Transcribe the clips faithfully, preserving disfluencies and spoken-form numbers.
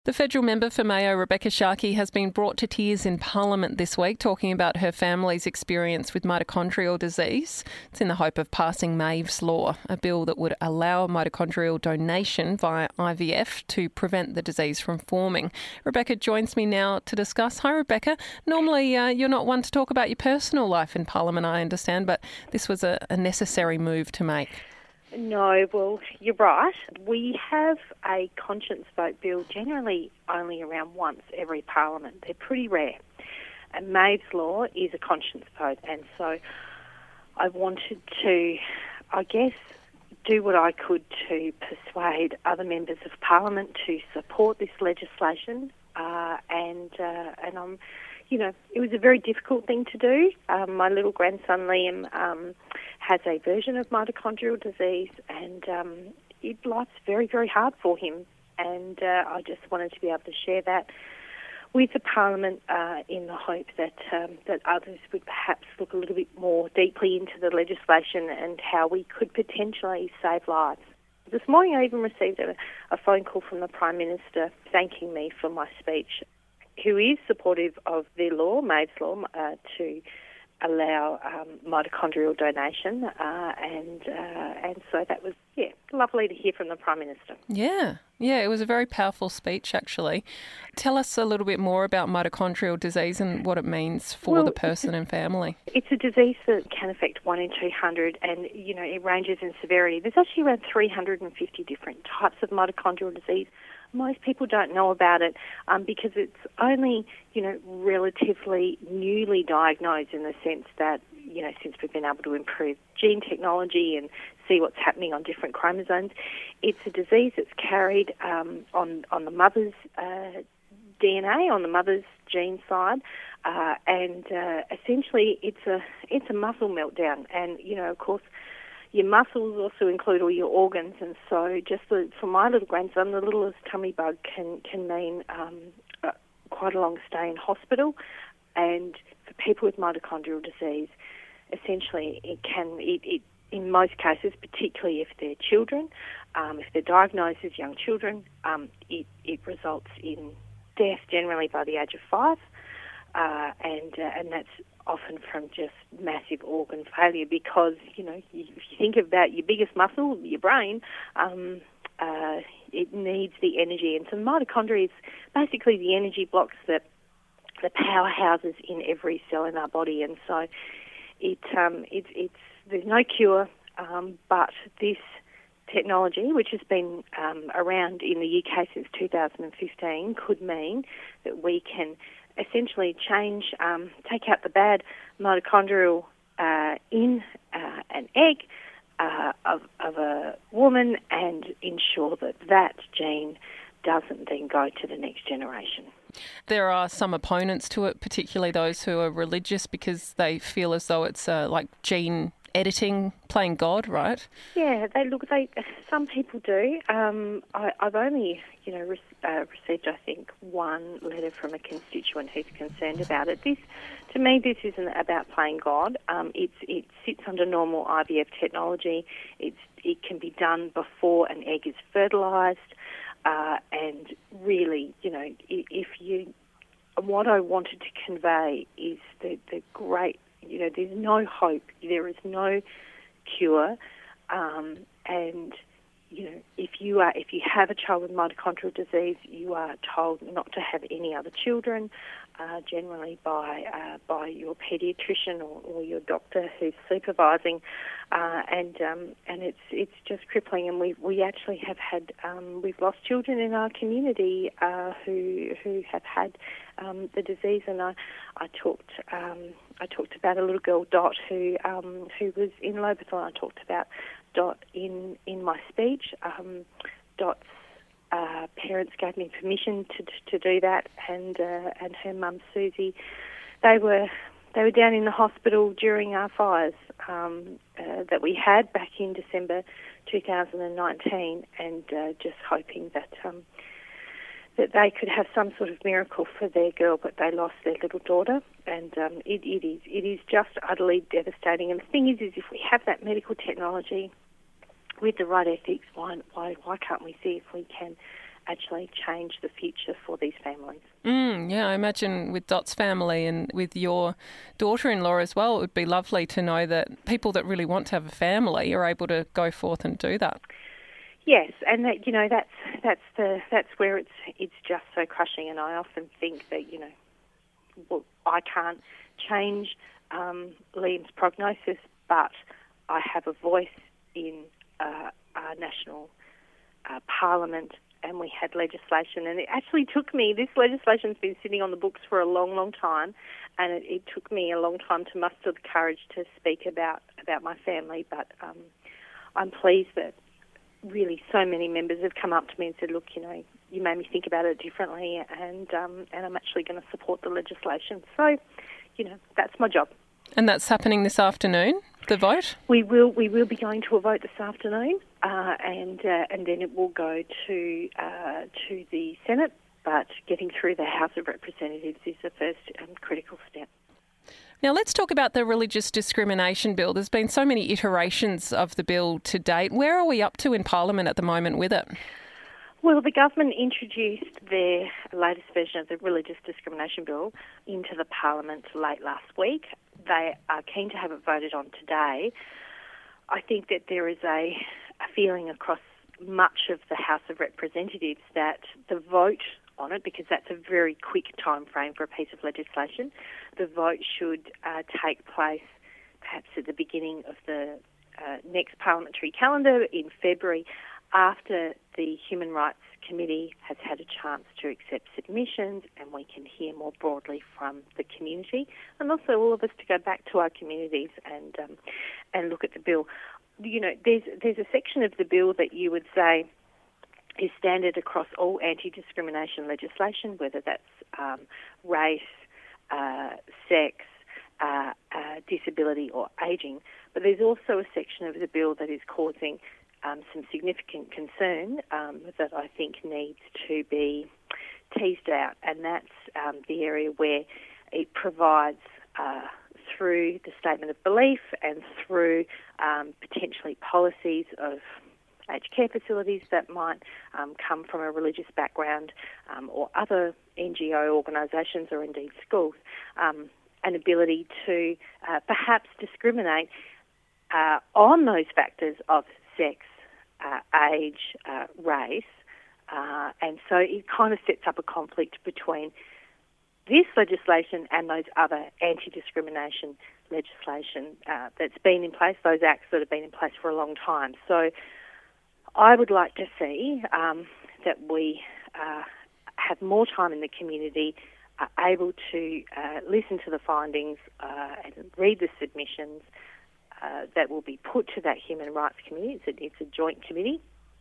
The federal member for Mayo, Rebekha Sharkey, has been brought to tears in Parliament this week talking about her family's experience with mitochondrial disease. It's in the hope of passing Mave's Law, a bill that would allow mitochondrial donation via I V F to prevent the disease from forming. Rebekha joins me now to discuss. Hi, Rebekha. Normally uh, you're not one to talk about your personal life in Parliament, I understand, but this was a, a necessary move to make. No, well, you're right. We have a conscience vote bill generally only around once every Parliament. They're pretty rare. And Mave's Law is a conscience vote, and so I wanted to, I guess, do what I could to persuade other members of Parliament to support this legislation. Uh, and uh, and I'm, you know, it was a very difficult thing to do. Um, my little grandson Liam um, has a version of mitochondrial disease, and um, it, life's very, very hard for him. And uh, I just wanted to be able to share that with the Parliament uh, in the hope that um, that others would perhaps look a little bit more deeply into the legislation and how we could potentially save lives. This morning I even received a, a phone call from the Prime Minister thanking me for my speech, who is supportive of the law, Mave's Law, uh, to allow um, mitochondrial donation, uh, and uh, and so that was, yeah, lovely to hear from the Prime Minister. Yeah, yeah, it was a very powerful speech, actually. Tell us a little bit more about mitochondrial disease and what it means for well, the person and family. It's a disease that can affect one in two hundred, and, you know, it ranges in severity. There's actually around three hundred fifty different types of mitochondrial disease. Most people don't know about it um, because it's only, you know, relatively newly diagnosed in the sense that, you know, since we've been able to improve gene technology and see what's happening on different chromosomes. It's a disease that's carried um, on, on the mother's uh, D N A, on the mother's gene side, uh, and uh, essentially it's a it's a muscle meltdown. And, you know, of course, your muscles also include all your organs, and so just the, for my little grandson, the littlest tummy bug can can mean um, uh, quite a long stay in hospital. And for people with mitochondrial disease, essentially it can, it, it in most cases, particularly if they're children, um, if they're diagnosed as young children, um, it, it results in death generally by the age of five, uh, and uh, and that's often from just massive organ failure because, you know, if you think about your biggest muscle, your brain, um, uh, it needs the energy. And so mitochondria is basically the energy blocks that the powerhouses in every cell in our body. And so it, um, it, it's there's no cure, um, but this technology, which has been um, around in the U K since two thousand fifteen, could mean that we can essentially change, um, take out the bad mitochondrial uh, in uh, an egg uh, of, of a woman and ensure that that gene doesn't then go to the next generation. There are some opponents to it, particularly those who are religious, because they feel as though it's uh, like gene editing, playing God, right? Yeah, they look. They some people do. Um, I, I've only, you know, re- uh, received, I think, one letter from a constituent who's concerned about it. This, to me, this isn't about playing God. Um, it's it sits under normal I V F technology. It's it can be done before an egg is fertilised, uh, and really, you know, if you, what I wanted to convey is the the great. You know, there's no hope. There is no cure, um, and you know, if you are if you have a child with mitochondrial disease, you are told not to have any other children, uh, generally by uh, by your paediatrician or, or your doctor who's supervising, uh, and um, and it's it's just crippling. And we we actually have had um, we've lost children in our community uh, who who have had um, the disease. And I I talked. Um, I talked about a little girl, Dot, who um, who was in Lobethal. I talked about Dot in, in my speech. Um, Dot's uh, parents gave me permission to to do that, and uh, and her mum Susie, they were they were down in the hospital during our fires um, uh, that we had back in December two thousand nineteen, and uh, just hoping that. Um, that they could have some sort of miracle for their girl, but they lost their little daughter, and um, it, it is it is just utterly devastating. And the thing is, is if we have that medical technology with the right ethics, why why why can't we see if we can actually change the future for these families. Mm, yeah, I imagine with Dot's family and with your daughter-in-law as well, it would be lovely to know that people that really want to have a family are able to go forth and do that. Yes, and that, you know, that's that's the that's where it's it's just so crushing. And I often think that, you know, well, I can't change um, Liam's prognosis, but I have a voice in uh, our national uh, parliament, and we had legislation, and it actually took me, this legislation's been sitting on the books for a long, long time, and it, it took me a long time to muster the courage to speak about, about my family, but um, I'm pleased that really so many members have come up to me and said, look, you know, you made me think about it differently, and um, and I'm actually going to support the legislation. So, you know, that's my job. And that's happening this afternoon, the vote? We will we will be going to a vote this afternoon, uh, and uh, and then it will go to uh, to the Senate. But getting through the House of Representatives is the first um, critical step. Now let's talk about the Religious Discrimination Bill. There's been so many iterations of the bill to date. Where are we up to in Parliament at the moment with it? Well, the government introduced their latest version of the Religious Discrimination Bill into the Parliament late last week. They are keen to have it voted on today. I think that there is a, a feeling across much of the House of Representatives that the vote on it, because that's a very quick time frame for a piece of legislation, the vote should uh, take place perhaps at the beginning of the uh, next parliamentary calendar in February, after the Human Rights Committee has had a chance to accept submissions and we can hear more broadly from the community, and also all of us to go back to our communities and um, and look at the bill. You know, there's there's a section of the bill that you would say is standard across all anti-discrimination legislation, whether that's um, race, uh, sex, uh, uh, disability or ageing. But there's also a section of the bill that is causing um, some significant concern um, that I think needs to be teased out, and that's um, the area where it provides uh, through the statement of belief and through um, potentially policies of aged care facilities that might um, come from a religious background um, or other N G O organisations or indeed schools, um, an ability to uh, perhaps discriminate uh, on those factors of sex, uh, age, uh, race, uh, and so it kind of sets up a conflict between this legislation and those other anti-discrimination legislation uh, that's been in place, those acts that have been in place for a long time. So I would like to see um, that we uh, have more time in the community, are able to uh, listen to the findings uh, and read the submissions uh, that will be put to that Human Rights Committee. It's a, it's a joint committee.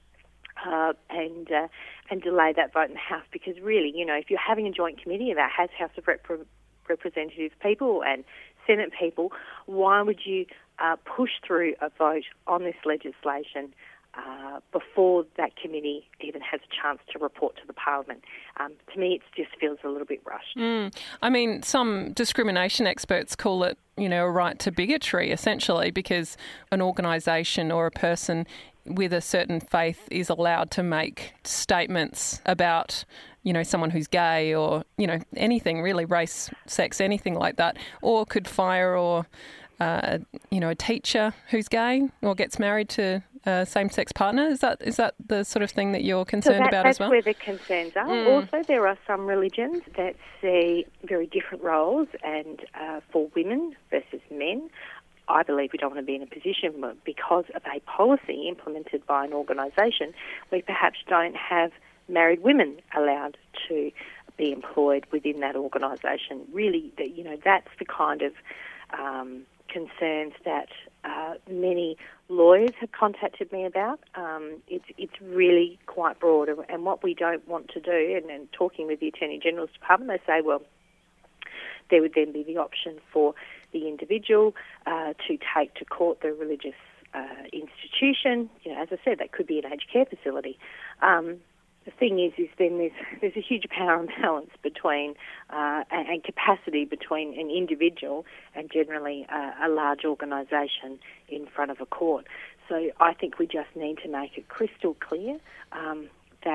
Uh, and uh, and delay that vote in the House, because really, you know, if you're having a joint committee that has House of Rep- Representatives people and Senate people, why would you uh, push through a vote on this legislation Uh, before that committee even has a chance to report to the Parliament? Um, to me, it just feels a little bit rushed. Mm. I mean, some discrimination experts call it, you know, a right to bigotry, essentially, because an organisation or a person with a certain faith is allowed to make statements about, you know, someone who's gay or, you know, anything really, race, sex, anything like that, or could fire or, uh, you know, a teacher who's gay or gets married to a same-sex partner. Is that is that the sort of thing that you're concerned so that, about as well? That's where the concerns are. Mm. Also, there are some religions that see very different roles, and uh, for women versus men, I believe we don't want to be in a position where, because of a policy implemented by an organisation, we perhaps don't have married women allowed to be employed within that organisation. Really, that, you know, that's the kind of um, concerns that uh, many lawyers have contacted me about. Um, it's it's really quite broad, and what we don't want to do, and, and talking with the Attorney General's Department, they say, well, there would then be the option for the individual uh, to take to court the religious uh, institution. You know, as I said, that could be an aged care facility. Um, The thing is, is then there's there's a huge power imbalance between uh, and, and capacity between an individual and generally uh, a large organisation in front of a court. So I think we just need to make it crystal clear um, that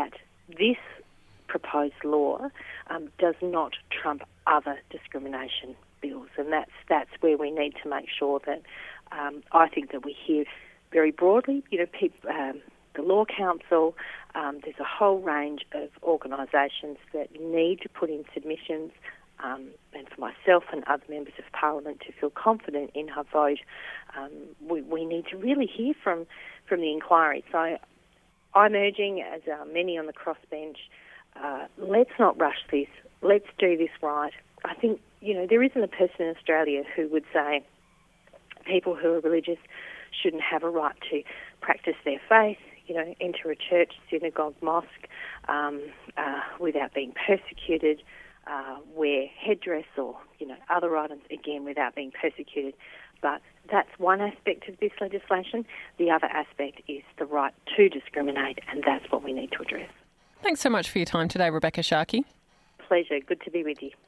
this proposed law um, does not trump other discrimination bills, and that's that's where we need to make sure that um, I think that we hear very broadly, you know, people, um, the Law Council, um, there's a whole range of organisations that need to put in submissions, um, and for myself and other members of Parliament to feel confident in our vote, um, we, we need to really hear from, from the inquiry. So I'm urging, as are many on the crossbench, uh, let's not rush this. Let's do this right. I think, you know, there isn't a person in Australia who would say people who are religious shouldn't have a right to practice their faith, you know, enter a church, synagogue, mosque um, uh, without being persecuted, uh, wear headdress or, you know, other items, again, without being persecuted. But that's one aspect of this legislation. The other aspect is the right to discriminate, and that's what we need to address. Thanks so much for your time today, Rebekha Sharkey. Pleasure. Good to be with you.